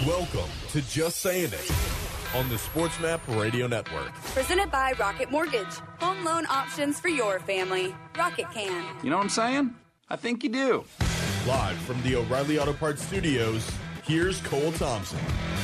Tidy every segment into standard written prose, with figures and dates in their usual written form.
Welcome to Just Saying It on the SportsMap Radio Network. Presented by Rocket Mortgage. Home loan options for your family. Rocket can. You know what I'm saying? I think you do. Live from the O'Reilly Auto Parts Studios, here's Cole Thompson.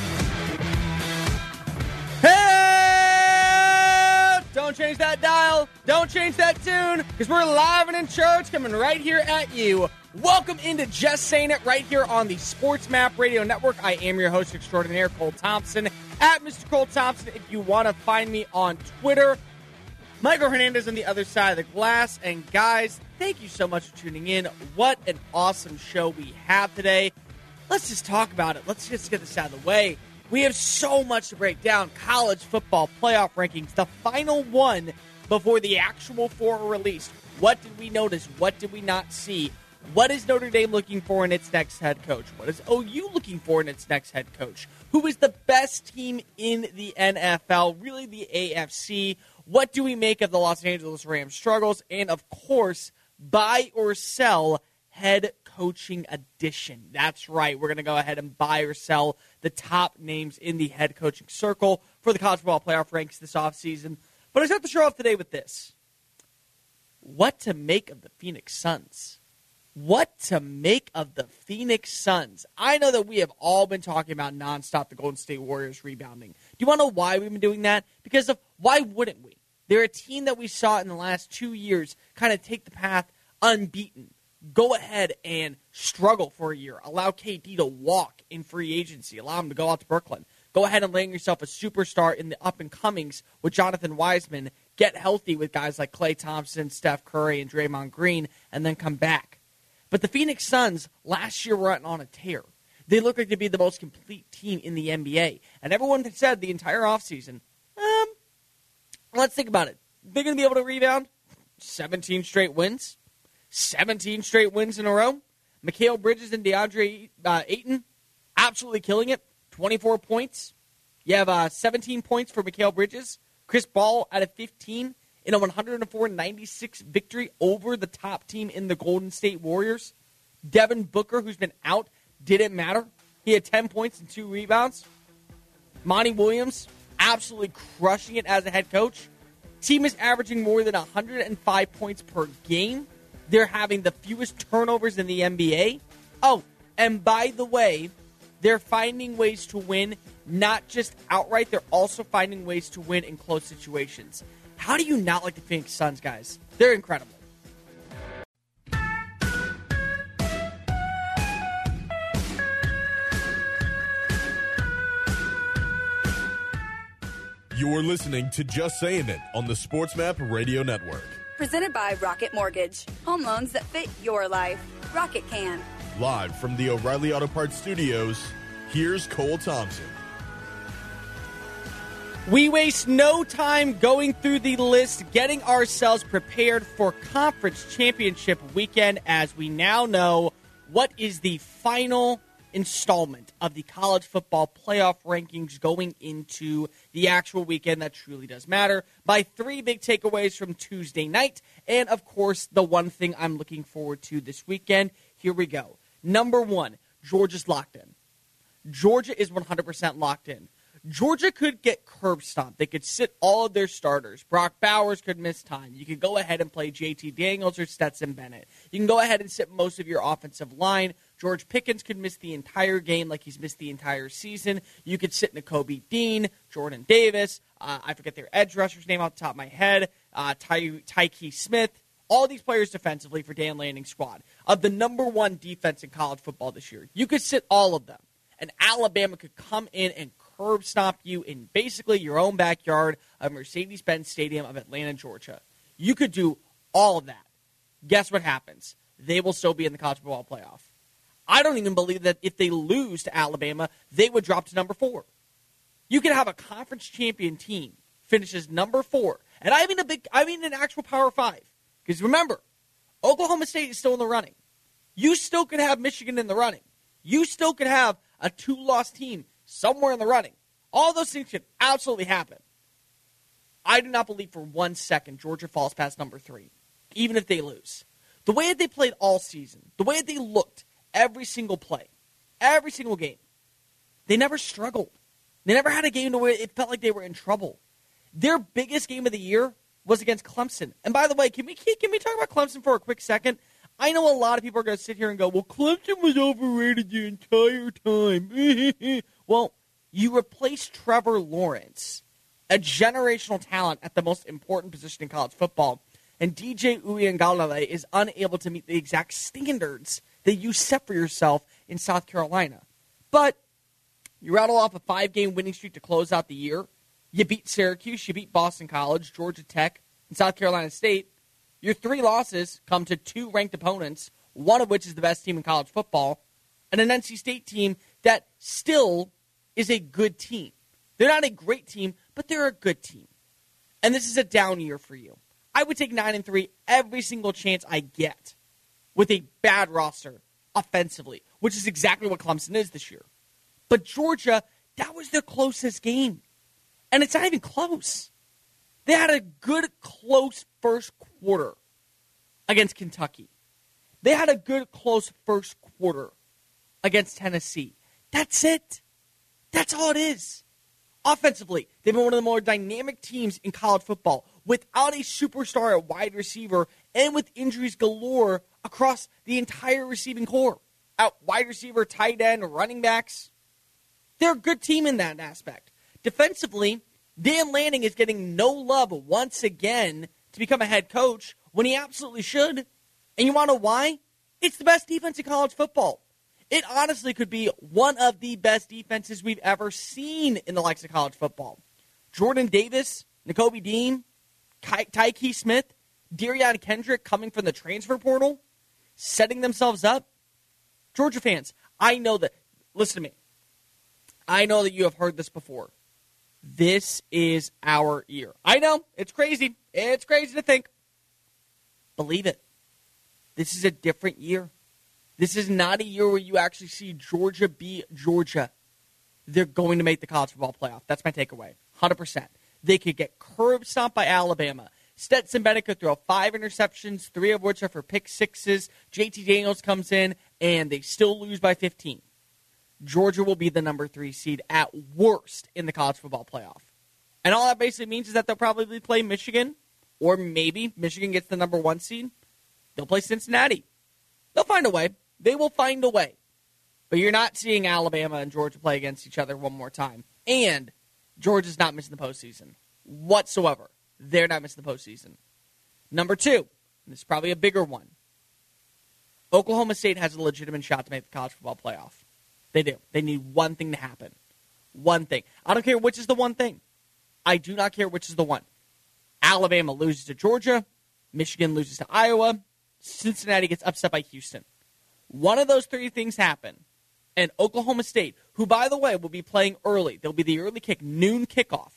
Hey! Don't change that dial. Don't change that tune, because we're live and in church coming right here at you. Welcome into Just Saying It right here on the SportsMap Radio Network. I am your host extraordinaire, Cole Thompson, at Mr. Cole Thompson if you want to find me on Twitter. Michael Hernandez on the other side of the glass. And guys, thank you so much for tuning in. What an awesome show we have today. Let's just talk about it. Let's just get this out of the way. We have so much to break down. College football playoff rankings, the final one before the actual four are released. What did we notice? What did we not see? What is Notre Dame looking for in its next head coach? What is OU looking for in its next head coach? Who is the best team in the NFL? Really the AFC? What do we make of the Los Angeles Rams struggles? And, of course, buy or sell head coaching edition. That's right. We're going to go ahead and buy or sell the top names in the head coaching circle for the college football playoff ranks this offseason. But I start the show off today with this. What to make of the Phoenix Suns? What to make of the Phoenix Suns? I know that we have all been talking about nonstop the Golden State Warriors rebounding. Do you want to know why we've been doing that? Because of why wouldn't we? They're a team that we saw in the last 2 years kind of take the path unbeaten. Go ahead and struggle for a year. Allow KD to walk in free agency. Allow him to go out to Brooklyn. Go ahead and land yourself a superstar in the up-and-comings with Jonathan Wiseman. Get healthy with guys like Klay Thompson, Steph Curry, and Draymond Green, and then come back. But the Phoenix Suns last year were on a tear. They look like to be the most complete team in the NBA. And everyone said the entire offseason, let's think about it. They're going to be able to rebound 17 straight wins. 17 straight wins in a row. Mikal Bridges and DeAndre Ayton absolutely killing it. 24 points. You have 17 points for Mikal Bridges. Chris Paul out of 15 in a 104-96 victory over the top team in the Golden State Warriors. Devin Booker, who's been out, didn't matter. He had 10 points and 2 rebounds. Monty Williams absolutely crushing it as a head coach. Team is averaging more than 105 points per game. They're having the fewest turnovers in the NBA. Oh, and by the way, they're finding ways to win, not just outright. They're also finding ways to win in close situations. How do you not like the Phoenix Suns, guys? They're incredible. You're listening to Just Saying It on the SportsMap Radio Network. Presented by Rocket Mortgage. Home loans that fit your life. Rocket can. Live from the O'Reilly Auto Parts Studios, here's Cole Thompson. We waste no time going through the list, getting ourselves prepared for Conference Championship weekend, as we now know what is the final installment of the college football playoff rankings going into the actual weekend that truly does matter, by 3 big takeaways from Tuesday night, and of course the one thing I'm looking forward to this weekend. Here we go. Number 1, Georgia's locked in. Georgia is 100% locked in. Georgia could get curb stomped. They could sit all of their starters. Brock Bowers could miss time. You could go ahead and play JT Daniels or Stetson Bennett. You can go ahead and sit most of your offensive line. George Pickens could miss the entire game like he's missed the entire season. You could sit Nakobe Dean, Jordan Davis. I forget their edge rusher's name off the top of my head. Tyke Smith. All these players defensively for Dan Lanning's squad. Of the number 1 defense in college football this year, you could sit all of them. And Alabama could come in and curb stomp you in basically your own backyard of Mercedes-Benz Stadium of Atlanta, Georgia. You could do all of that. Guess what happens? They will still be in the college football playoff. I don't even believe that if they lose to Alabama, they would drop to number 4. You could have a conference champion team finishes number 4, and I mean an actual Power 5. Because remember, Oklahoma State is still in the running. You still could have Michigan in the running. You still could have a 2-loss team somewhere in the running. All those things could absolutely happen. I do not believe for 1 second Georgia falls past number 3, even if they lose. The way that they played all season, the way that they looked every single play, every single game, they never struggled. They never had a game where it felt like they were in trouble. Their biggest game of the year was against Clemson. And by the way, can we talk about Clemson for a quick second? I know a lot of people are going to sit here and go, well, Clemson was overrated the entire time. Well, you replaced Trevor Lawrence, a generational talent at the most important position in college football, and DJ Uiagalelei is unable to meet the exact standards that you set for yourself in South Carolina. But you rattle off a 5-game winning streak to close out the year. You beat Syracuse, you beat Boston College, Georgia Tech, and South Carolina State. Your 3 losses come to 2 ranked opponents, one of which is the best team in college football, and an NC State team that still is a good team. They're not a great team, but they're a good team. And this is a down year for you. I would take 9-3 every single chance I get with a bad roster offensively, which is exactly what Clemson is this year. But Georgia, that was their closest game. And it's not even close. They had a good, close first quarter against Kentucky. They had a good, close first quarter against Tennessee. That's it. That's all it is. Offensively, they've been one of the more dynamic teams in college football without a superstar at wide receiver and with injuries galore across the entire receiving core. At wide receiver, tight end, running backs. They're a good team in that aspect. Defensively, Dan Lanning is getting no love once again to become a head coach when he absolutely should. And you want to know why? It's the best defense in college football. It honestly could be one of the best defenses we've ever seen in the likes of college football. Jordan Davis, Nakobe Dean, Tyke Smith, Derion Kendrick coming from the transfer portal, setting themselves up. Georgia fans, I know that, listen to me. I know that you have heard this before. This is our year. I know, it's crazy. It's crazy to think. Believe it. This is a different year. This is not a year where you actually see Georgia be Georgia. They're going to make the college football playoff. That's my takeaway. 100%. They could get curb stomped by Alabama. Stetson Bennett could throw 5 interceptions, 3 of which are for pick sixes. JT Daniels comes in, and they still lose by 15. Georgia will be the number 3 seed at worst in the college football playoff. And all that basically means is that they'll probably play Michigan, or maybe Michigan gets the number 1 seed. They'll play Cincinnati. They'll find a way. They will find a way. But you're not seeing Alabama and Georgia play against each other one more time. And Georgia's not missing the postseason whatsoever. They're not missing the postseason. Number 2, and this is probably a bigger one. Oklahoma State has a legitimate shot to make the college football playoff. They do. They need one thing to happen. One thing. I don't care which is the one thing. I do not care which is the one. Alabama loses to Georgia. Michigan loses to Iowa. Cincinnati gets upset by Houston. One of those 3 things happen. And Oklahoma State, who, by the way, will be playing early. They'll be the early kick, noon kickoff.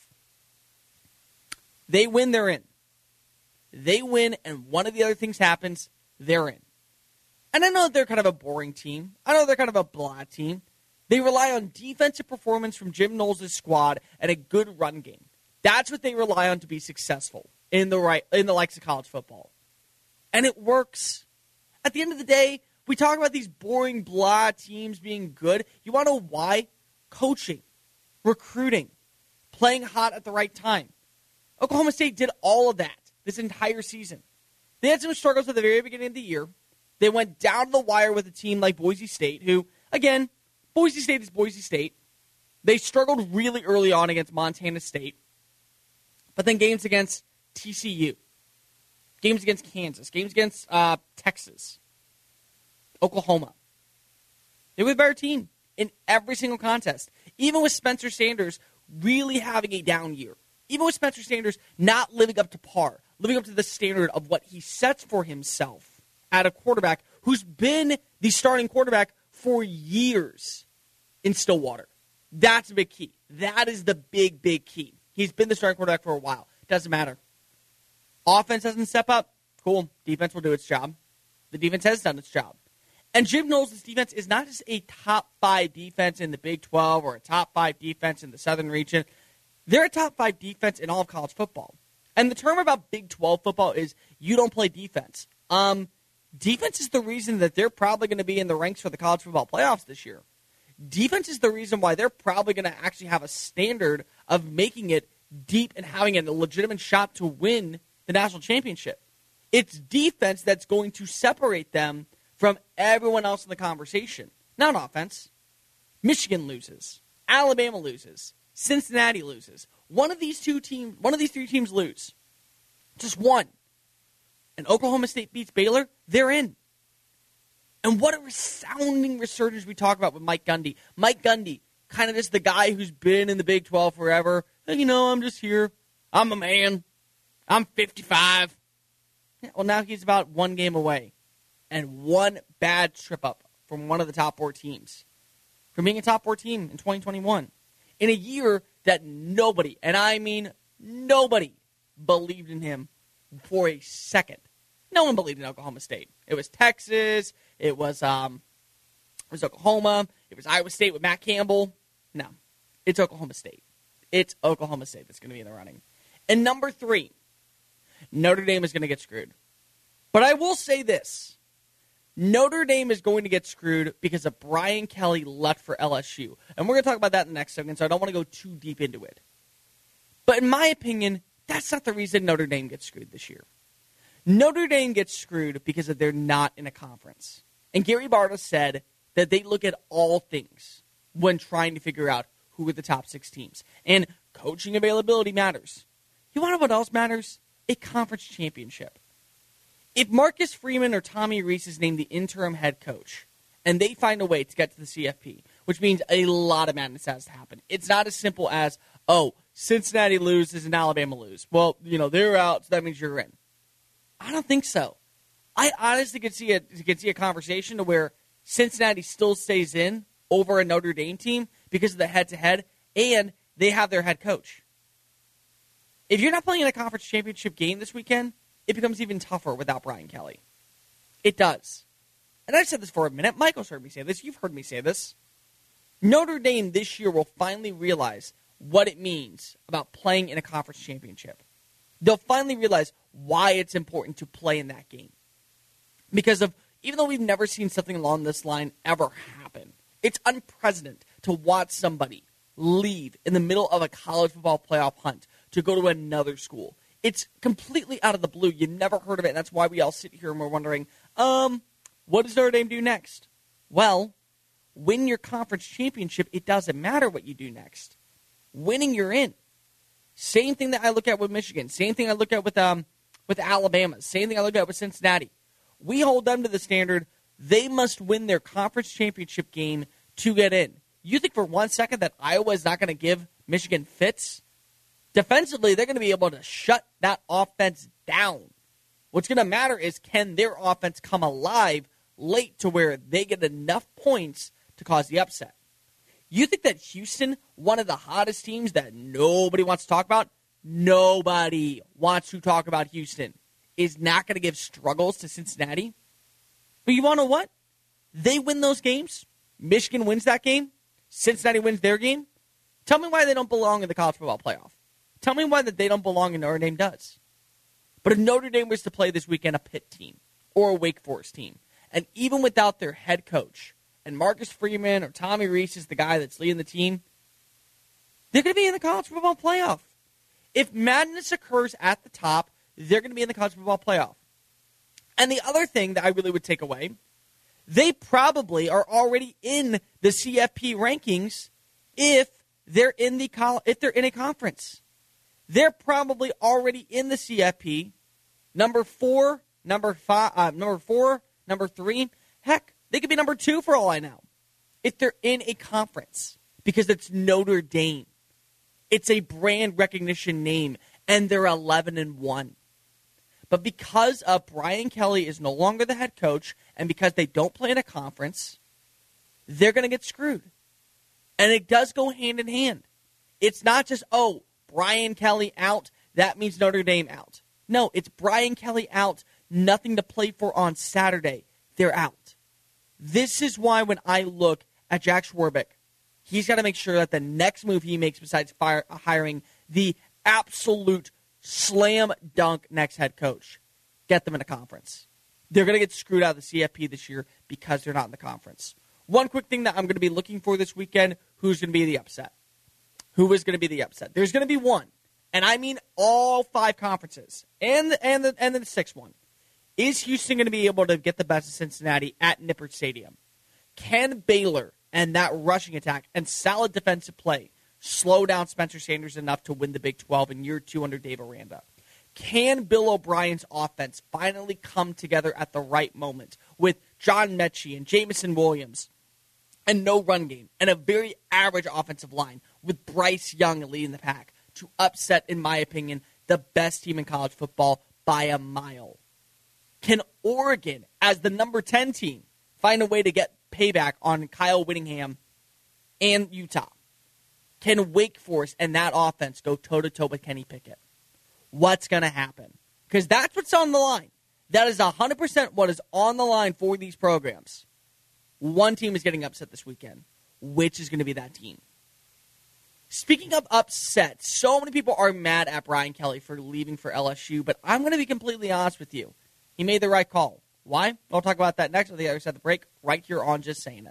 They win, they're in. They win, and one of the other things happens, they're in. And I know they're kind of a boring team. I know they're kind of a blah team. They rely on defensive performance from Jim Knowles' squad and a good run game. That's what they rely on to be successful in the likes of college football. And it works. At the end of the day, we talk about these boring blah teams being good. You want to know why? Coaching, recruiting, playing hot at the right time. Oklahoma State did all of that this entire season. They had some struggles at the very beginning of the year. They went down to the wire with a team like Boise State, who, again, Boise State is Boise State. They struggled really early on against Montana State. But then games against TCU, games against Kansas, games against Texas, Oklahoma. They were the better team in every single contest. Even with Spencer Sanders really having a down year. Even with Spencer Sanders not living up to par, living up to the standard of what he sets for himself at a quarterback who's been the starting quarterback for years in Stillwater. That's a big key. That is the big, big key. He's been the starting quarterback for a while. Doesn't matter. Offense doesn't step up. Cool. Defense will do its job. The defense has done its job. And Jim Knowles' defense is not just a top 5 defense in the Big 12 or a top 5 defense in the Southern region. They're a top 5 defense in all of college football. And the term about Big 12 football is you don't play defense. Defense is the reason that they're probably going to be in the ranks for the college football playoffs this year. defense is the reason why they're probably going to actually have a standard of making it deep and having a legitimate shot to win the national championship. It's defense that's going to separate them from everyone else in the conversation, not offense. Michigan loses. Alabama loses. Cincinnati loses. One of these three teams lose. Just one. And Oklahoma State beats Baylor, they're in. And what a resounding resurgence we talk about with Mike Gundy. Mike Gundy, kind of just the guy who's been in the Big 12 forever. And, I'm just here. I'm a man. I'm 55. Yeah, well, now he's about one game away. And one bad trip up from one of the top 4 teams. From being a top 4 team in 2021. In a year that nobody, and I mean nobody, believed in him for a second. No one believed in Oklahoma State. It was Texas. It was Oklahoma. It was Iowa State with Matt Campbell. No, it's Oklahoma State. It's Oklahoma State that's going to be in the running. And number 3, Notre Dame is going to get screwed. But I will say this. Notre Dame is going to get screwed because of Brian Kelly left for LSU. And we're going to talk about that in the next second, so I don't want to go too deep into it. But in my opinion, that's not the reason Notre Dame gets screwed this year. Notre Dame gets screwed because they're not in a conference. And Gary Barta said that they look at all things when trying to figure out who are the top 6 teams. And coaching availability matters. You want to know what else matters? A conference championship. If Marcus Freeman or Tommy Rees is named the interim head coach, and they find a way to get to the CFP, which means a lot of madness has to happen. It's not as simple as, Cincinnati loses and Alabama lose. Well, they're out, so that means you're in. I don't think so. I honestly could see a conversation to where Cincinnati still stays in over a Notre Dame team because of the head-to-head, and they have their head coach. If you're not playing in a conference championship game this weekend, it becomes even tougher without Brian Kelly. It does. And I've said this for a minute. Michael's heard me say this. You've heard me say this. Notre Dame this year will finally realize what it means about playing in a conference championship. They'll finally realize why it's important to play in that game. Because even though we've never seen something along this line ever happen, it's unprecedented to watch somebody leave in the middle of a college football playoff hunt to go to another school. It's completely out of the blue. You never heard of it, and that's why we all sit here and we're wondering, what does Notre Dame do next? Well, win your conference championship. It doesn't matter what you do next. Winning, you're in. Same thing that I look at with Michigan. Same thing I look at with Alabama. Same thing I look at with Cincinnati. We hold them to the standard. They must win their conference championship game to get in. You think for 1 second that Iowa is not going to give Michigan fits? Defensively, they're going to be able to shut that offense down. What's going to matter is can their offense come alive late to where they get enough points to cause the upset. You think that Houston, one of the hottest teams that nobody wants to talk about, nobody wants to talk about Houston, is not going to give struggles to Cincinnati? But you want to know what? They win those games. Michigan wins that game. Cincinnati wins their game. Tell me why they don't belong in the college football playoff. Tell me why that they don't belong and Notre Dame does. But if Notre Dame was to play this weekend a Pitt team or a Wake Forest team, and even without their head coach, and Marcus Freeman or Tommy Rees is the guy that's leading the team, they're going to be in the college football playoff. If madness occurs at the top, they're going to be in the college football playoff. And the other thing that I really would take away, they probably are already in the CFP rankings if they're in a conference. They're probably already in the CFP, number 4, number 3. Heck, they could be number 2 for all I know. If they're in a conference, because it's Notre Dame. It's a brand recognition name, and they're 11-1. But because Brian Kelly is no longer the head coach, and because they don't play in a conference, they're going to get screwed. And it does go hand in hand. It's not just, Brian Kelly out, that means Notre Dame out. No, it's Brian Kelly out, nothing to play for on Saturday. They're out. This is why when I look at Jack Swarbrick, he's got to make sure that the next move he makes besides hiring the absolute slam dunk next head coach, get them in a conference. They're going to get screwed out of the CFP this year because they're not in the conference. One quick thing that I'm going to be looking for this weekend, who's going to be the upset? Who is going to be the upset? There's going to be one, and I mean all 5 conferences, and the 6th one. Is Houston going to be able to get the best of Cincinnati at Nippert Stadium? Can Baylor and that rushing attack and solid defensive play slow down Spencer Sanders enough to win the Big 12 in year 2 under Dave Aranda? Can Bill O'Brien's offense finally come together at the right moment with John Mechie and Jamison Williams and no run game and a very average offensive line with Bryce Young leading the pack to upset, in my opinion, the best team in college football by a mile? Can Oregon, as the number 10 team, find a way to get payback on Kyle Whittingham and Utah? Can Wake Forest and that offense go toe-to-toe with Kenny Pickett? What's going to happen? Because that's what's on the line. That is 100% what is on the line for these programs. One team is getting upset this weekend. Which is going to be that team? Speaking of upset, so many people are mad at Brian Kelly for leaving for LSU, but I'm going to be completely honest with you. He made the right call. Why? We'll talk about that next on the other side of the break, right here on Just Saying It.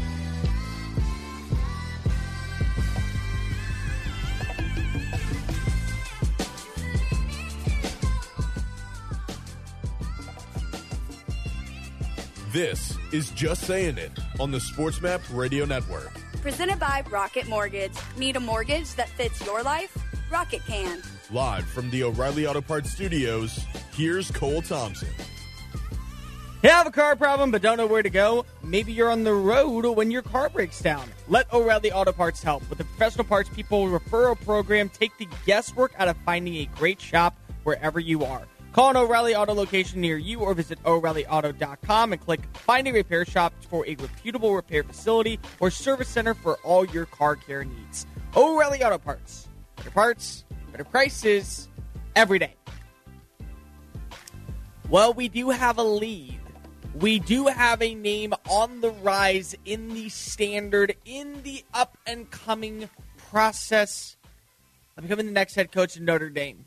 This is Just Saying It on the SportsMap Radio Network. Presented by Rocket Mortgage. Need a mortgage that fits your life? Rocket can. Live from the O'Reilly Auto Parts Studios, here's Cole Thompson. You have a car problem but don't know where to go? Maybe you're on the road when your car breaks down. Let O'Reilly Auto Parts help. With the professional parts people referral program, take the guesswork out of finding a great shop wherever you are. Call an O'Reilly Auto location near you or visit O'ReillyAuto.com and click Find a Repair Shop for a reputable repair facility or service center for all your car care needs. O'Reilly Auto Parts. Better parts, better prices, every day. Well, we do have a lead. We do have a name on the rise in the standard, in the up-and-coming process of becoming the next head coach in Notre Dame.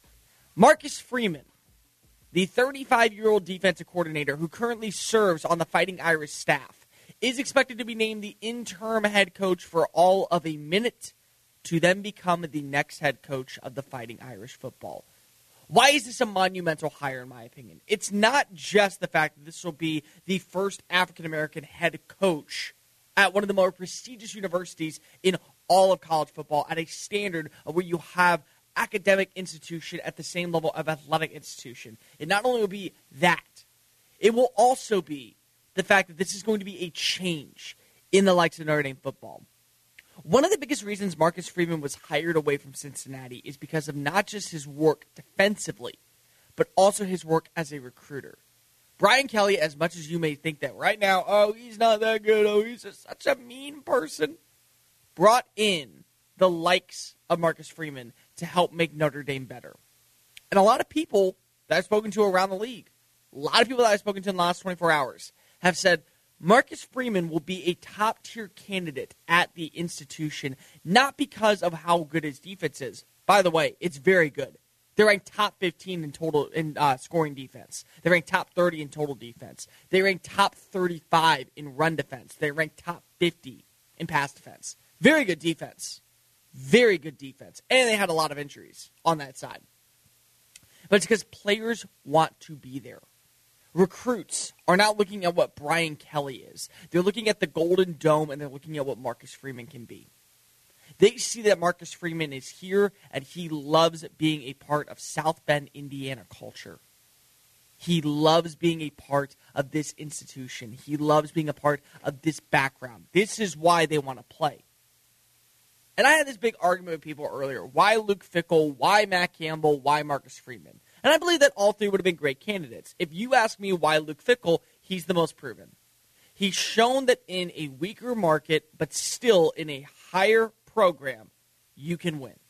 Marcus Freeman, the 35-year-old defensive coordinator who currently serves on the Fighting Irish staff, is expected to be named the interim head coach for all of a minute to then become the next head coach of the Fighting Irish football. Why is this a monumental hire, in my opinion? It's not just the fact that this will be the first African-American head coach at one of the more prestigious universities in all of college football at a standard where you have academic institution at the same level of athletic institution. It not only will be that, it will also be the fact that this is going to be a change in the likes of Notre Dame football. One of the biggest reasons Marcus Freeman was hired away from Cincinnati is because of not just his work defensively, but also his work as a recruiter. Brian Kelly, as much as you may think that right now, oh, he's not that good, oh, he's just such a mean person, brought in the likes of Marcus Freeman to help make Notre Dame better. And a lot of people that I've spoken to around the league, a lot of people that I've spoken to in the last 24 hours, have said Marcus Freeman will be a top-tier candidate at the institution, not because of how good his defense is. By the way, it's very good. They're ranked top 15 in total in scoring defense. They're ranked top 30 in total defense. They rank top 35 in run defense. They rank top 50 in pass defense. Very good defense. Very good defense. And they had a lot of injuries on that side. But it's because players want to be there. Recruits are not looking at what Brian Kelly is. They're looking at the Golden Dome, and they're looking at what Marcus Freeman can be. They see that Marcus Freeman is here, and he loves being a part of South Bend, Indiana culture. He loves being a part of this institution. He loves being a part of this background. This is why they want to play. And I had this big argument with people earlier. Why Luke Fickell? Why Matt Campbell? Why Marcus Freeman? And I believe that all three would have been great candidates. If you ask me why Luke Fickell, he's the most proven. He's shown that in a weaker market, but still in a higher program, you can win.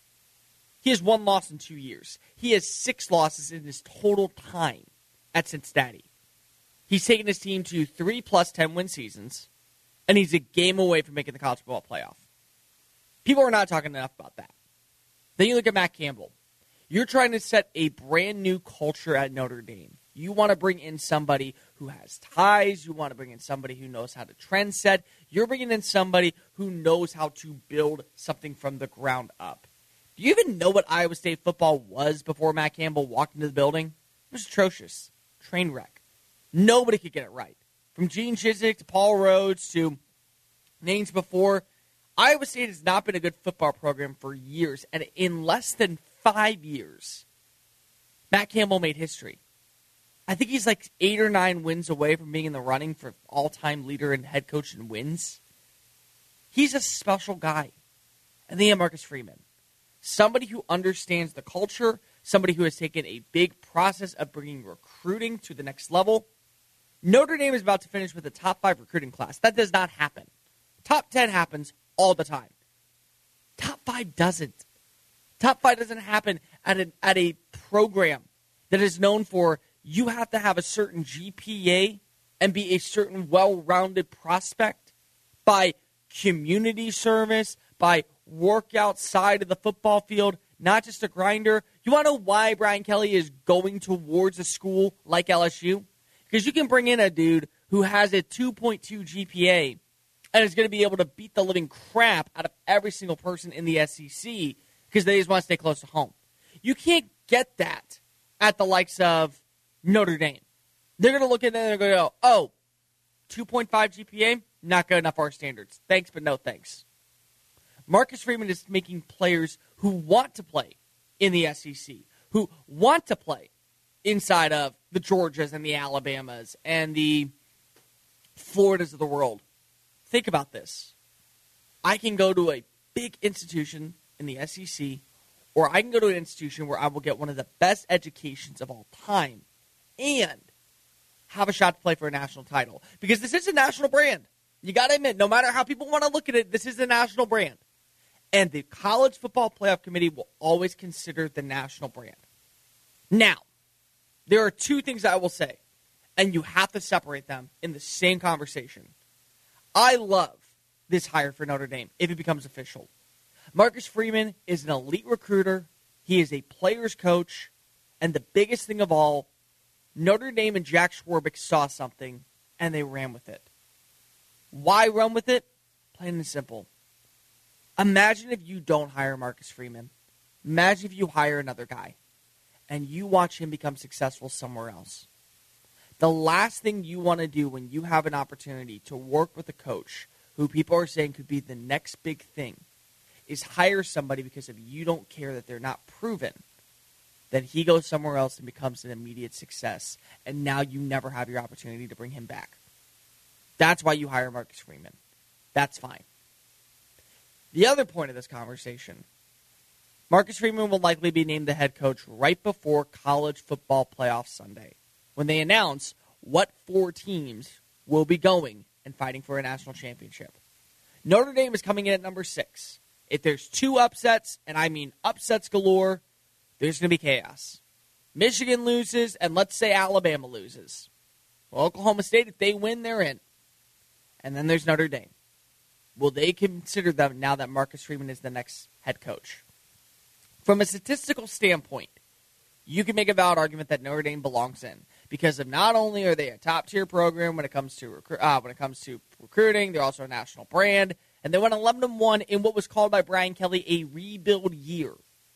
He has 1 loss in 2 years. He has 6 losses in his total time at Cincinnati. He's taken his team to 3 plus 10-win seasons, and he's a game away from making the college football playoff. People are not talking enough about that. Then you look at Matt Campbell. You're trying to set a brand new culture at Notre Dame. You want to bring in somebody who has ties. You want to bring in somebody who knows how to trend set. You're bringing in somebody who knows how to build something from the ground up. Do you even know what Iowa State football was before Matt Campbell walked into the building? It was atrocious. Train wreck. Nobody could get it right. From Gene Chizik to Paul Rhodes to names before, Iowa State has not been a good football program for years. And in less than 5 years, Matt Campbell made history. I think he's like 8 or 9 wins away from being in the running for all-time leader and head coach in wins. He's a special guy. And then you have Marcus Freeman. Somebody who understands the culture, somebody who has taken a big process of bringing recruiting to the next level. Notre Dame is about to finish with a top 5 recruiting class. That does not happen. Top 10 happens all the time. Top 5 doesn't. Top 5 doesn't happen at a program that is known for you have to have a certain GPA and be a certain well-rounded prospect by community service, by work outside of the football field, not just a grinder. You want to know why Brian Kelly is going towards a school like LSU? Because you can bring in a dude who has a 2.2 GPA and is going to be able to beat the living crap out of every single person in the SEC because they just want to stay close to home. You can't get that at the likes of Notre Dame. They're going to look at it and they're going to go, oh, 2.5 GPA, not good enough for our standards. Thanks, but no thanks. Marcus Freeman is making players who want to play in the SEC, who want to play inside of the Georgias and the Alabamas and the Floridas of the world. Think about this. I can go to a big institution in the SEC, or I can go to an institution where I will get one of the best educations of all time and have a shot to play for a national title. Because this is a national brand. You got to admit, no matter how people want to look at it, this is a national brand. And the College Football Playoff Committee will always consider the national brand. Now, there are 2 things I will say, and you have to separate them in the same conversation. I love this hire for Notre Dame if it becomes official. Marcus Freeman is an elite recruiter. He is a player's coach. And the biggest thing of all, Notre Dame and Jack Swarbrick saw something, and they ran with it. Why run with it? Plain and simple. Imagine if you don't hire Marcus Freeman. Imagine if you hire another guy, and you watch him become successful somewhere else. The last thing you want to do when you have an opportunity to work with a coach who people are saying could be the next big thing is hire somebody because if you don't care that they're not proven, then he goes somewhere else and becomes an immediate success, and now you never have your opportunity to bring him back. That's why you hire Marcus Freeman. That's fine. The other point of this conversation, Marcus Freeman will likely be named the head coach right before College Football Playoff Sunday, when they announce what 4 teams will be going and fighting for a national championship. Notre Dame is coming in at number 6. If there's 2 upsets, and I mean upsets galore, there's going to be chaos. Michigan loses, and let's say Alabama loses. Well, Oklahoma State, if they win, they're in. And then there's Notre Dame. Will they consider them now that Marcus Freeman is the next head coach? From a statistical standpoint, you can make a valid argument that Notre Dame belongs in because of not only are they a top-tier program when it comes to recruiting, they're also a national brand, and they went 11-1 in what was called by Brian Kelly a rebuild year.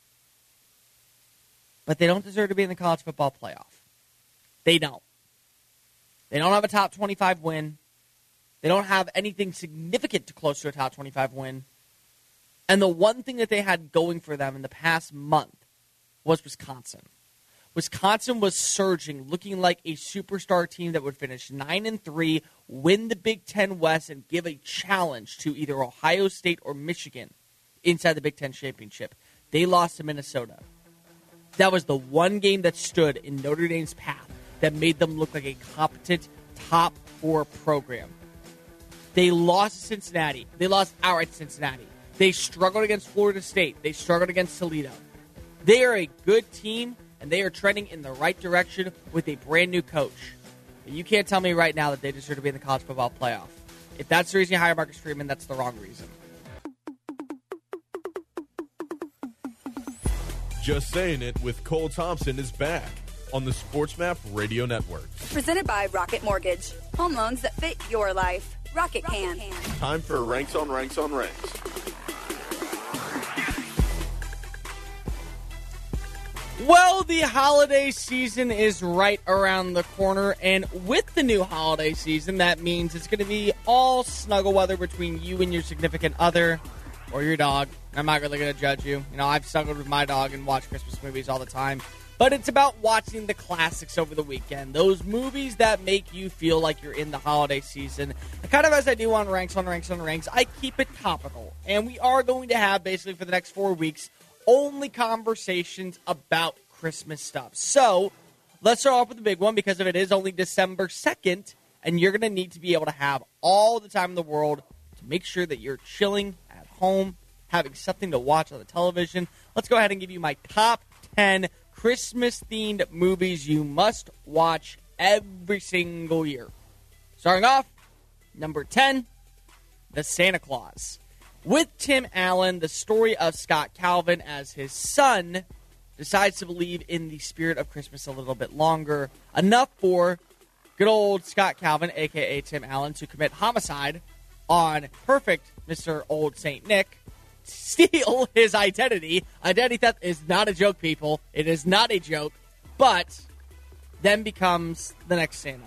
But they don't deserve to be in the college football playoff. They don't. They don't have a top 25 win. They don't have anything significant to close to a top 25 win. And the one thing that they had going for them in the past month was Wisconsin. Wisconsin was surging, looking like a superstar team that would finish 9-3, win the Big Ten West, and give a challenge to either Ohio State or Michigan inside the Big Ten Championship. They lost to Minnesota. That was the one game that stood in Notre Dame's path that made them look like a competent top 4 program. They lost to Cincinnati. They lost outright to Cincinnati. They struggled against Florida State. They struggled against Toledo. They are a good team, and they are trending in the right direction with a brand new coach. And you can't tell me right now that they deserve to be in the college football playoff. If that's the reason you hire Marcus Freeman, that's the wrong reason. Just Saying It with Cole Thompson is back. on the SportsMap Radio Network. Presented by Rocket Mortgage. Home loans that fit your life. Rocket can. Time for Ranks on Ranks on Ranks. Well, the holiday season is right around the corner, and with the new holiday season, that means it's going to be all snuggle weather between you and your significant other or your dog. I'm not really going to judge you. You know, I've snuggled with my dog and watched Christmas movies all the time, but it's about watching the classics over the weekend, those movies that make you feel like you're in the holiday season. And kind of as I do on Ranks, I keep it topical, and we are going to have, basically for the next 4 weeks, only conversations about Christmas stuff. So, let's start off with the big one because if it is only December 2nd, and you're going to need to be able to have all the time in the world to make sure that you're chilling at home, having something to watch on the television. Let's go ahead and give you my top 10 Christmas-themed movies you must watch every single year. Starting off, number 10, The Santa Claus. With Tim Allen, the story of Scott Calvin as his son decides to believe in the spirit of Christmas a little bit longer, enough for good old Scott Calvin, a.k.a. Tim Allen, to commit homicide on perfect Mr. Old St. Nick, steal his identity. Identity theft is not a joke, people. It is not a joke, but then becomes the next Santa.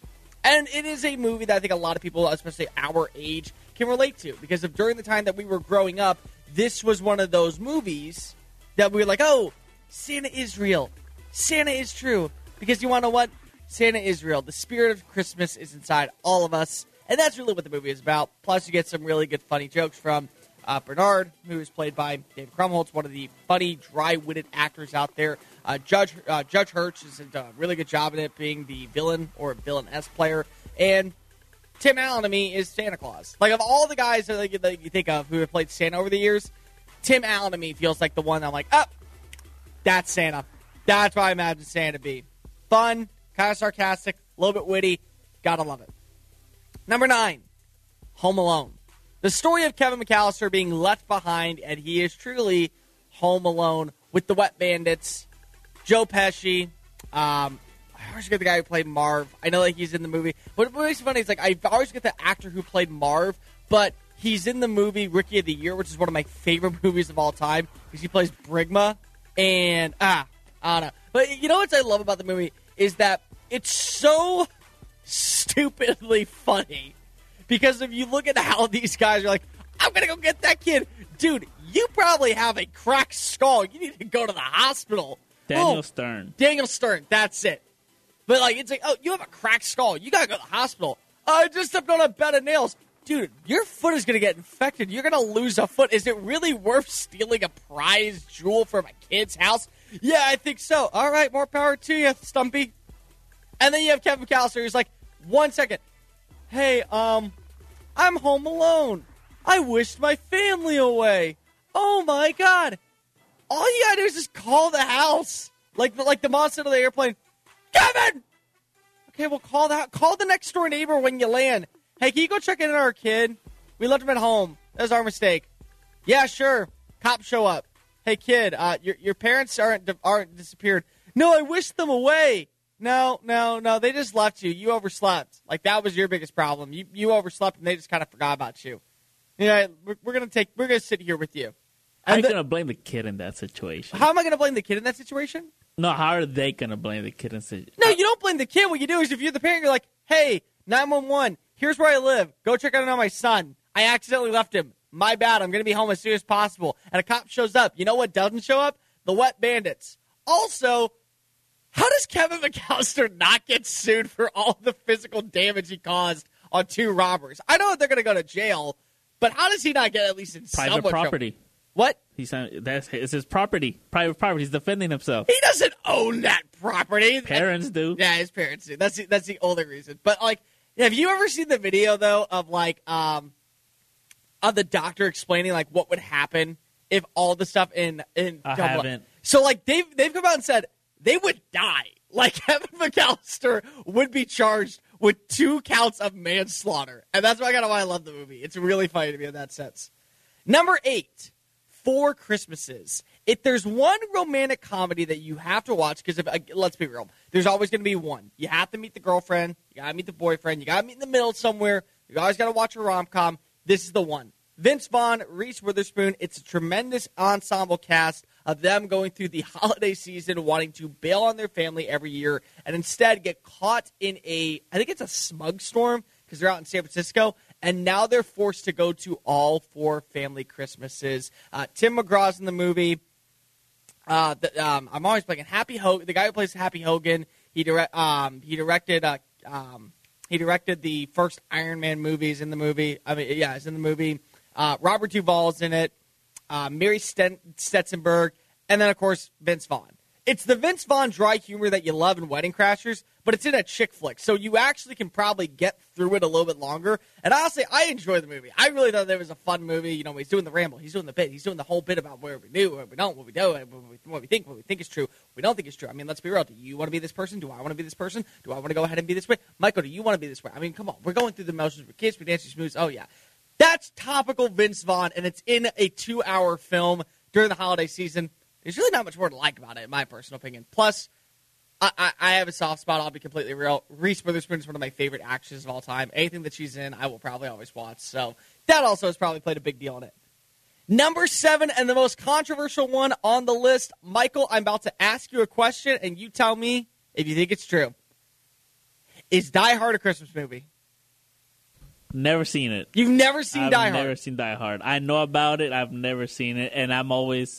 And it is a movie that I think a lot of people, especially our age, can relate to. Because of during the time that we were growing up, this was one of those movies that we were like, oh, Santa is real. Santa is true. Because you want to know what? Santa is real. The spirit of Christmas is inside all of us. And that's really what the movie is about. Plus, you get some really good funny jokes from Bernard, who is played by David Krumholtz, one of the funny, dry-witted actors out there. Judge Hirsch has done a really good job in it, being the villain or villainess player. And Tim Allen, to me, is Santa Claus. Like, of all the guys that you think of who have played Santa over the years, Tim Allen, to me, feels like the one that I'm like, oh, that's Santa. That's what I imagine Santa to be. Fun, kind of sarcastic, a little bit witty. Gotta love it. Number 9, Home Alone. The story of Kevin McAllister being left behind, and he is truly home alone with the Wet Bandits. Joe Pesci, I always get the guy who played Marv. I know that he's in the movie. What makes it funny is, like, I always get the actor who played Marv, but he's in the movie Rookie of the Year, which is one of my favorite movies of all time, because he plays Brigma. And, I don't know. But you know what I love about the movie is that it's so stupidly funny. Because if you look at how these guys are like, I'm going to go get that kid. Dude, you probably have a cracked skull. You need to go to the hospital. Daniel Stern. Daniel Stern, that's it. But, like, it's like, oh, you have a cracked skull. You got to go to the hospital. I just stepped on a bed of nails. Dude, your foot is going to get infected. You're going to lose a foot. Is it really worth stealing a prized jewel from a kid's house? Yeah, I think so. All right, more power to you, Stumpy. And then you have Kevin McAllister who's like, 1 second. Hey, I'm home alone. I wished my family away. Oh, my God. All you got to do is just call the house. Like the monster of the airplane. Kevin! Okay, well, call the next door neighbor when you land. Hey, can you go check in on our kid? We left him at home. That was our mistake. Yeah, sure. Cops show up. Hey, kid, your parents aren't disappeared. No, I wished them away. No. They just left you. You overslept. Like, that was your biggest problem. You overslept, and they just kind of forgot about you. Yeah, we're gonna sit here with you. I'm going to blame the kid in that situation. How am I going to blame the kid in that situation? No, how are they going to blame the kid in that situation? No, you don't blame the kid. What you do is if you're the parent, you're like, hey, 911, here's where I live. Go check out on my son. I accidentally left him. My bad. I'm going to be home as soon as possible. And a cop shows up. You know what doesn't show up? The Wet Bandits. Also, how does Kevin McAllister not get sued for all the physical damage he caused on 2 robbers? I know that they're going to go to jail, but how does he not get at least in private property? Trouble? What? It's his property. Private property. He's defending himself. He doesn't own that property. Parents do. Yeah, his parents do. That's the only reason. But, like, have you ever seen the video, though, of, like, of the doctor explaining, like, what would happen if all the stuff in I haven't. So, like, they've come out and said they would die. Like, Kevin McAllister would be charged with 2 counts of manslaughter. And that's why I love the movie. It's really funny to me in that sense. Number 8, 4 Christmases. If there's one romantic comedy that you have to watch, because let's be real, there's always going to be one. You have to meet the girlfriend. You got to meet the boyfriend. You got to meet in the middle somewhere. You always got to watch a rom-com. This is the one. Vince Vaughn, Reese Witherspoon. It's a tremendous ensemble cast of them going through the holiday season, wanting to bail on their family every year, and instead get caught in I think it's a smug storm, because they're out in San Francisco, and now they're forced to go to all 4 family Christmases. Tim McGraw's in the movie. I'm always blanking. Happy Hogan, the guy who plays Happy Hogan, he directed the first Iron Man movies in the movie. It's in the movie. Robert Duvall's in it. Mary Stetzenberg, and then, of course, Vince Vaughn. It's the Vince Vaughn dry humor that you love in Wedding Crashers, but it's in a chick flick, so you actually can probably get through it a little bit longer. And honestly, I enjoy the movie. I really thought it was a fun movie. You know, he's doing the ramble, he's doing the bit, he's doing the whole bit about where we do, where we don't, what we do, what we think is true, what we don't think is true. I mean, let's be real. Do you want to be this person? Do I want to be this person? Do I want to go ahead and be this way? Michael, do you want to be this way? I mean, come on. We're going through the motions. We're kids, we dance, we smooth. Oh, yeah. That's topical Vince Vaughn, and it's in a 2-hour film during the holiday season. There's really not much more to like about it, in my personal opinion. Plus, I have a soft spot. I'll be completely real. Reese Witherspoon is one of my favorite actresses of all time. Anything that she's in, I will probably always watch. So that also has probably played a big deal in it. Number 7, and the most controversial one on the list. Michael, I'm about to ask you a question, and you tell me if you think it's true. Is Die Hard a Christmas movie? Never seen it. You've never seen Die Hard? I've never seen Die Hard. I know about it. I've never seen it, and I'm always...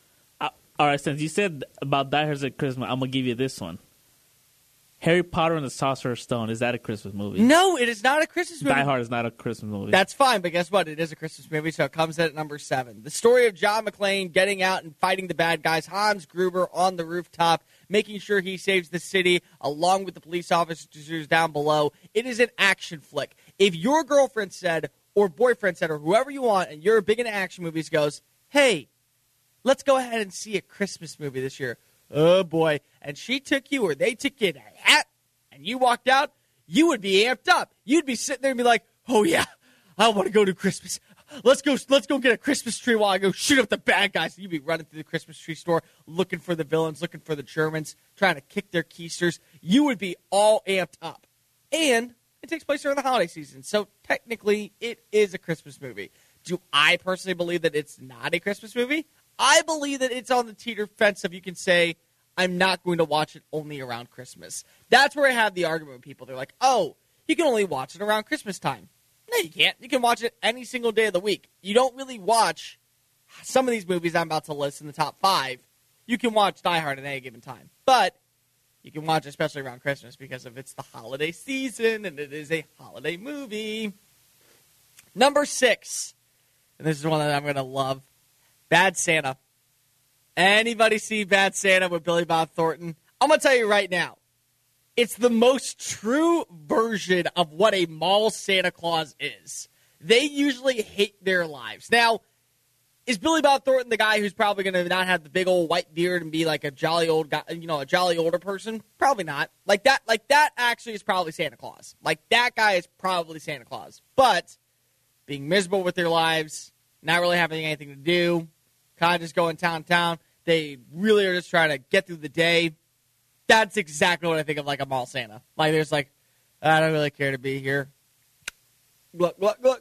all right, since you said about Die Hard's at Christmas, I'm going to give you this one. Harry Potter and the Sorcerer's Stone, is that a Christmas movie? No, it is not a Christmas movie. Die Hard is not a Christmas movie. That's fine, but guess what? It is a Christmas movie, so it comes in at number 7. The story of John McClane getting out and fighting the bad guys, Hans Gruber on the rooftop, making sure he saves the city along with the police officers down below. It is an action flick. If your girlfriend said, or boyfriend said, or whoever you want, and you're big into action movies, goes, hey, let's go ahead and see a Christmas movie this year. Oh, boy. And she took you, or they took you in a hat, and you walked out, you would be amped up. You'd be sitting there and be like, oh, yeah, I want to go to Christmas. Let's go get a Christmas tree while I go shoot up the bad guys. You'd be running through the Christmas tree store, looking for the villains, looking for the Germans, trying to kick their keisters. You would be all amped up. And it takes place during the holiday season, so technically it is a Christmas movie. Do I personally believe that it's not a Christmas movie? I believe that it's on the teeter fence if you can say, I'm not going to watch it only around Christmas. That's where I have the argument with people. They're like, oh, you can only watch it around Christmas time. No, you can't. You can watch it any single day of the week. You don't really watch some of these movies I'm about to list in the top 5. You can watch Die Hard at any given time. But you can watch it especially around Christmas because of it's the holiday season and it is a holiday movie. Number 6, and this is one that I'm going to love, Bad Santa. Anybody see Bad Santa with Billy Bob Thornton? I'm going to tell you right now, it's the most true version of what a mall Santa Claus is. They usually hate their lives. Now, is Billy Bob Thornton the guy who's probably going to not have the big old white beard and be like a jolly old guy, a jolly older person? Probably not. Like that actually is probably Santa Claus. Like that guy is probably Santa Claus. But being miserable with their lives, not really having anything to do, kind of just going town to town. They really are just trying to get through the day. That's exactly what I think of like a mall Santa. Like there's like, I don't really care to be here. Look.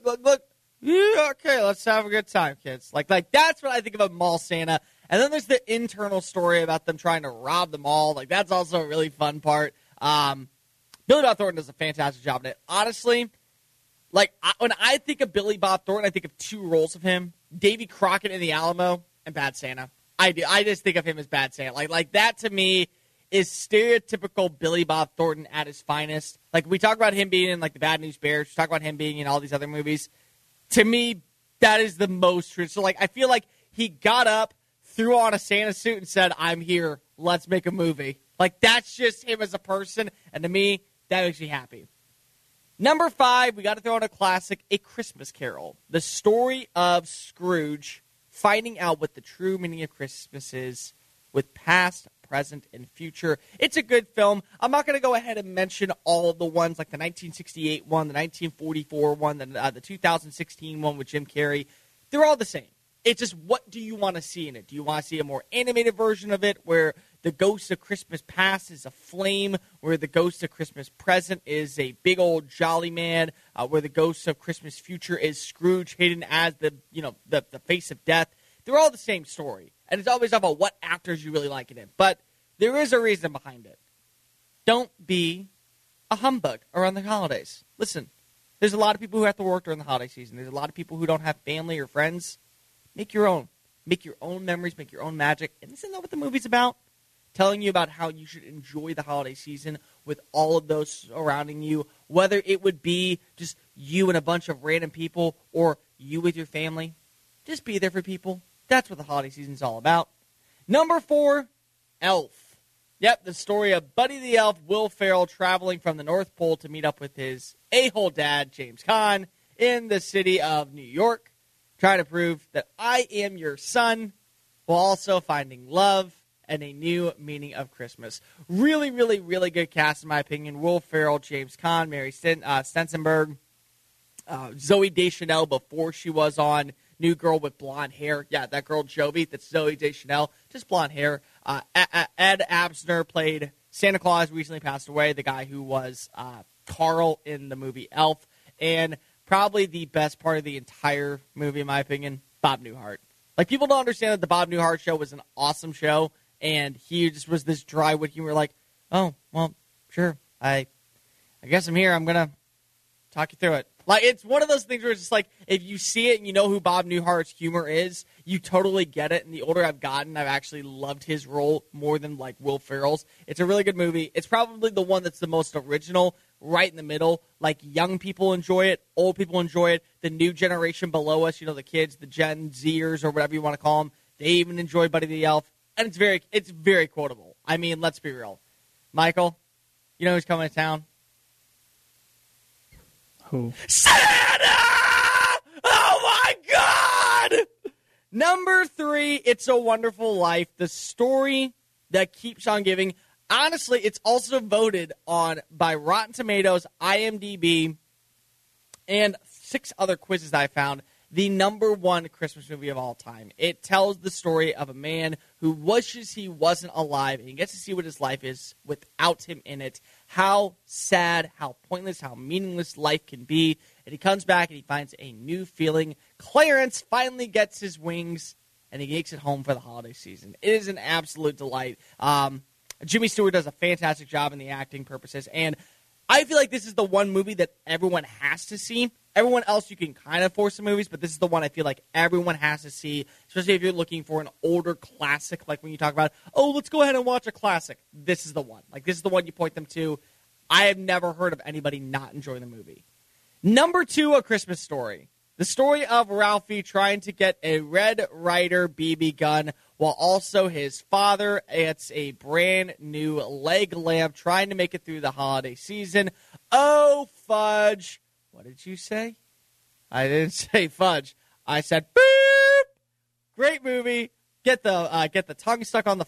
Yeah, okay, let's have a good time, kids. Like that's what I think of a mall Santa. And then there's the internal story about them trying to rob the mall. Like that's also a really fun part. Billy Bob Thornton does a fantastic job in it. Honestly, when I think of Billy Bob Thornton, I think of 2 roles of him: Davy Crockett in The Alamo and Bad Santa. I do. I just think of him as Bad Santa. Like that to me is stereotypical Billy Bob Thornton at his finest. Like we talk about him being in like the Bad News Bears, we talk about him being in all these other movies. To me, that is the most true. So like I feel like he got up, threw on a Santa suit, and said, "I'm here. Let's make a movie." Like that's just him as a person, and to me, that makes me happy. Number 5, we got to throw in a classic, A Christmas Carol. The story of Scrooge finding out what the true meaning of Christmas is with past, present, and future. It's a good film. I'm not going to go ahead and mention all of the ones, like the 1968 one, the 1944 one, the 2016 one with Jim Carrey. They're all the same. It's just, what do you want to see in it? Do you want to see a more animated version of it where the ghost of Christmas past is a flame, where the ghost of Christmas present is a big old jolly man, where the ghost of Christmas future is Scrooge hidden as the face of death? They're all the same story. And it's always about what actors you really like in it. But there is a reason behind it. Don't be a humbug around the holidays. Listen, there's a lot of people who have to work during the holiday season. There's a lot of people who don't have family or friends. Make your own. Make your own memories. Make your own magic. And isn't that what the movie's about? Telling you about how you should enjoy the holiday season with all of those surrounding you, whether it would be just you and a bunch of random people or you with your family. Just be there for people. That's what the holiday season's all about. Number 4, Elf. Yep, the story of Buddy the Elf, Will Ferrell, traveling from the North Pole to meet up with his a-hole dad, James Caan, in the city of New York, trying to prove that I am your son, while also finding love and a new meaning of Christmas. Really, really, really good cast, in my opinion. Will Ferrell, James Caan, Mary Stensenberg, Zooey Deschanel before she was on New Girl with Blonde Hair. Yeah, that girl Jovi, that's Zooey Deschanel, just blonde hair. Ed Asner played Santa Claus, recently passed away, the guy who was Carl in the movie Elf. And probably the best part of the entire movie, in my opinion, Bob Newhart. Like, people don't understand that the Bob Newhart show was an awesome show, and he just was this dry wit humor, like, oh, well, sure, I guess I'm here, I'm going to talk you through it. Like, it's one of those things where it's just like, if you see it and you know who Bob Newhart's humor is, you totally get it. And the older I've gotten, I've actually loved his role more than, like, Will Ferrell's. It's a really good movie. It's probably the one that's the most original, right in the middle. Like, young people enjoy it, old people enjoy it, the new generation below us, the kids, the Gen Zers or whatever you want to call them, they even enjoy Buddy the Elf. And it's very quotable. I mean, let's be real. Michael, you know who's coming to town? Who? Santa! Oh, my God! Number 3, It's a Wonderful Life, the story that keeps on giving. Honestly, it's also voted on by Rotten Tomatoes, IMDb, and 6 other quizzes I found, the number 1 Christmas movie of all time. It tells the story of a man who wishes he wasn't alive, and he gets to see what his life is without him in it. How sad, how pointless, how meaningless life can be. And he comes back and he finds a new feeling. Clarence finally gets his wings, and he makes it home for the holiday season. It is an absolute delight. Jimmy Stewart does a fantastic job in the acting purposes, and I feel like this is the one movie that everyone has to see. Everyone else you can kind of force the movies, but this is the one I feel like everyone has to see, especially if you're looking for an older classic, like when you talk about, oh, let's go ahead and watch a classic. This is the one. Like, this is the one you point them to. I have never heard of anybody not enjoying the movie. Number 2, A Christmas Story. The story of Ralphie trying to get a Red Ryder BB gun while also his father gets a brand new leg lamp trying to make it through the holiday season. Oh, fudge. What did you say? I didn't say fudge. I said boop. Great movie. Get the tongue stuck on the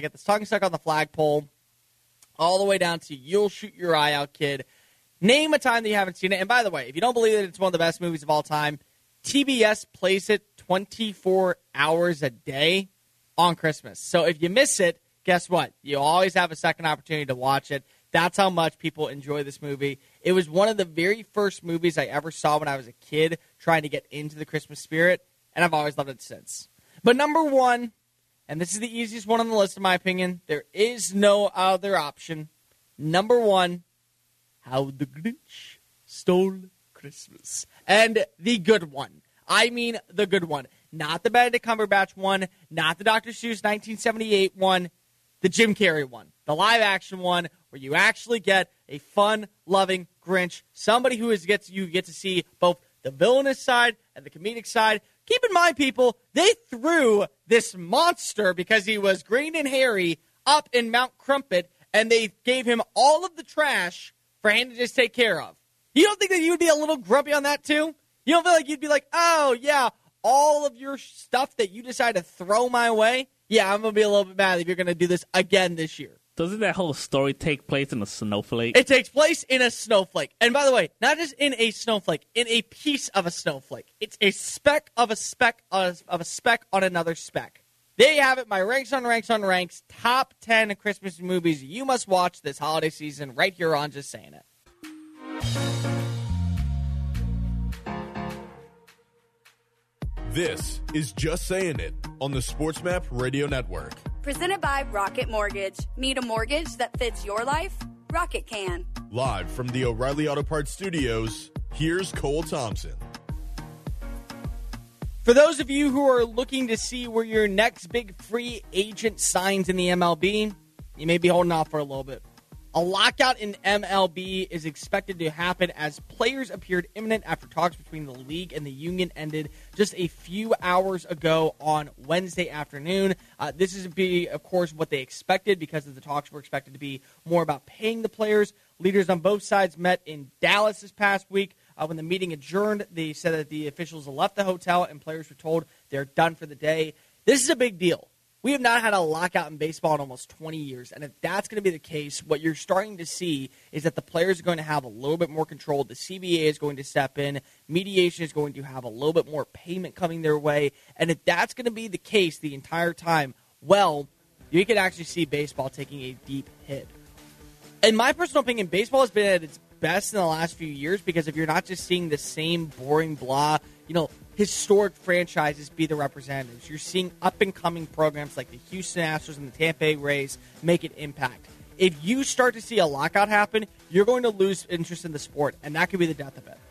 flagpole, all the way down to You'll Shoot Your Eye Out, Kid. Name a time that you haven't seen it. And by the way, if you don't believe that it's one of the best movies of all time, TBS plays it 24 hours a day on Christmas. So if you miss it, guess what? You always have a second opportunity to watch it. That's how much people enjoy this movie. It was one of the very first movies I ever saw when I was a kid trying to get into the Christmas spirit, and I've always loved it since. But number 1, and this is the easiest one on the list in my opinion, there is no other option. Number 1, How the Grinch Stole Christmas. And the good one. I mean the good one. Not the Benedict Cumberbatch one, not the Dr. Seuss 1978 one, the Jim Carrey one. The live-action one where you actually get a fun, loving Grinch, somebody who you get to see both the villainous side and the comedic side. Keep in mind, people, they threw this monster because he was green and hairy up in Mount Crumpet, and they gave him all of the trash for him to just take care of. You don't think that you would be a little grumpy on that, too? You don't feel like you'd be like, oh, yeah, all of your stuff that you decide to throw my way? Yeah, I'm going to be a little bit mad if you're going to do this again this year. Doesn't that whole story take place in a snowflake? It takes place in a snowflake. And by the way, not just in a snowflake, in a piece of a snowflake. It's a speck of a speck of a speck on another speck. There you have it, my ranks on ranks on ranks. Top 10 Christmas movies you must watch this holiday season right here on Just Saying It. This is Just Saying It on the SportsMap Radio Network. Presented by Rocket Mortgage. Need a mortgage that fits your life? Rocket can. Live from the O'Reilly Auto Parts studios, here's Cole Thompson. For those of you who are looking to see where your next big free agent signs in the MLB, you may be holding off for a little bit. A lockout in MLB is expected to happen as players appeared imminent after talks between the league and the union ended just a few hours ago on Wednesday afternoon. This is, of course, what they expected because the talks were expected to be more about paying the players. Leaders on both sides met in Dallas this past week. When the meeting adjourned, they said that the officials left the hotel and players were told they're done for the day. This is a big deal. We have not had a lockout in baseball in almost 20 years, and if that's going to be the case, what you're starting to see is that the players are going to have a little bit more control. The CBA is going to step in. Mediation is going to have a little bit more payment coming their way, and if that's going to be the case the entire time, well, you could actually see baseball taking a deep hit. In my personal opinion, baseball has been at its best in the last few years because if you're not just seeing the same boring blah, historic franchises be the representatives. You're seeing up-and-coming programs like the Houston Astros and the Tampa Bay Rays make an impact. If you start to see a lockout happen, you're going to lose interest in the sport, and that could be the death of it.